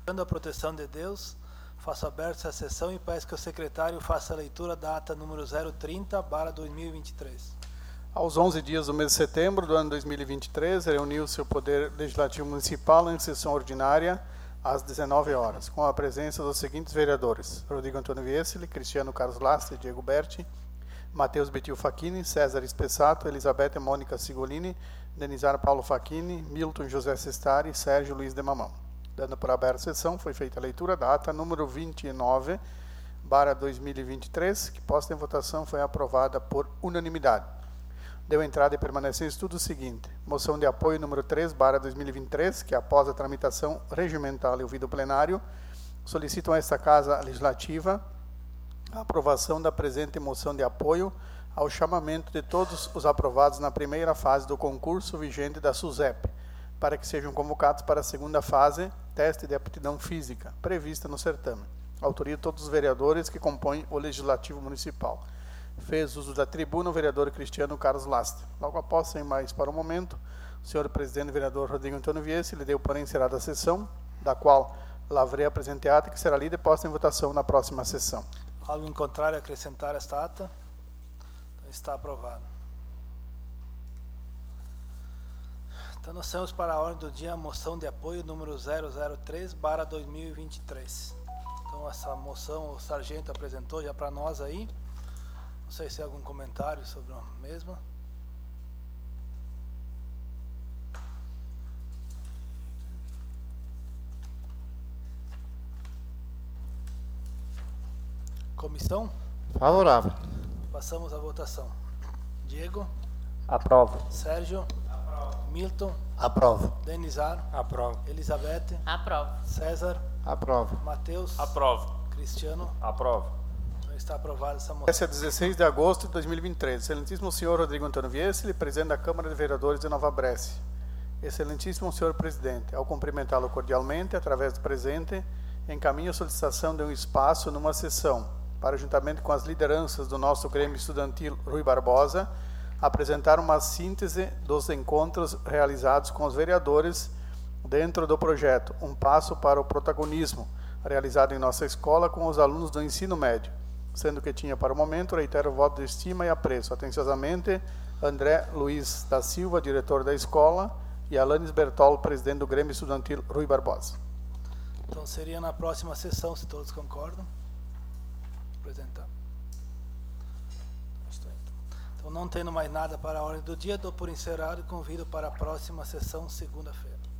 a proteção de Deus, faço aberta essa sessão e peço que o secretário faça a leitura da ata número 030/2023. Aos 11 dias do mês de setembro do ano 2023, reuniu-se o Poder Legislativo Municipal em sessão ordinária às 19 horas, com a presença dos seguintes vereadores: Rodrigo Antônio Vieseli, Cristiano Carlos Lastre, Diego Berti, Matheus Betil Facchini, César Espessato, Elizabeth Mônica Sigolini, Denizar Paulo Facchini, Milton José Sestari e Sérgio Luiz de Mamão. Dando por aberta a sessão, foi feita a leitura da ata número 29/2023, que posta em votação foi aprovada por unanimidade. Deu entrada e permanece em estudo o seguinte: moção de apoio número 3/2023, que após a tramitação regimental e ouvido plenário, solicitam a esta Casa Legislativa a aprovação da presente moção de apoio ao chamamento de todos os aprovados na primeira fase do concurso vigente da SUSEP, para que sejam convocados para a segunda fase, teste de aptidão física, prevista no certame. Autoria de todos os vereadores que compõem o Legislativo Municipal. Fez uso da tribuna o vereador Cristiano Carlos Lastre. Logo após, sem mais para o momento, o senhor presidente vereador Rodrigo Antônio Vieseli deu por encerrada a sessão, da qual lavrei a presente ata, que será lida e posta em votação na próxima sessão. Algo em contrário a acrescentar esta ata? Então, está aprovado. Então, nós temos para a ordem do dia a moção de apoio número 003/2023. Então, essa moção o sargento apresentou já para nós aí. Não sei se há algum comentário sobre a mesma. Comissão? Favorável. Passamos à votação. Diego? Aprovo. Sérgio? Aprovo. Milton? Aprovo. Denizar? Aprovo. Elizabeth? Aprovo. César? Aprovo. Matheus? Aprovo. Cristiano? Aprovo. Então está aprovada essa moção. Essa é 16 de agosto de 2023. Excelentíssimo senhor Rodrigo Antônio Vieseli, presidente da Câmara de Vereadores de Nova Brécia. Excelentíssimo senhor presidente, ao cumprimentá-lo cordialmente, através do presente, encaminho a solicitação de um espaço numa sessão, para, juntamente com as lideranças do nosso Grêmio Estudantil Rui Barbosa, apresentar uma síntese dos encontros realizados com os vereadores dentro do projeto Um Passo para o Protagonismo, realizado em nossa escola com os alunos do ensino médio, sendo que tinha para o momento, reitero o voto de estima e apreço. Atenciosamente, André Luiz da Silva, diretor da escola, e Alanis Bertol, presidente do Grêmio Estudantil Rui Barbosa. Então seria na próxima sessão, se todos concordam. Apresentar. Então, não tendo mais nada para a ordem do dia, dou por encerrado e convido para a próxima sessão, segunda-feira.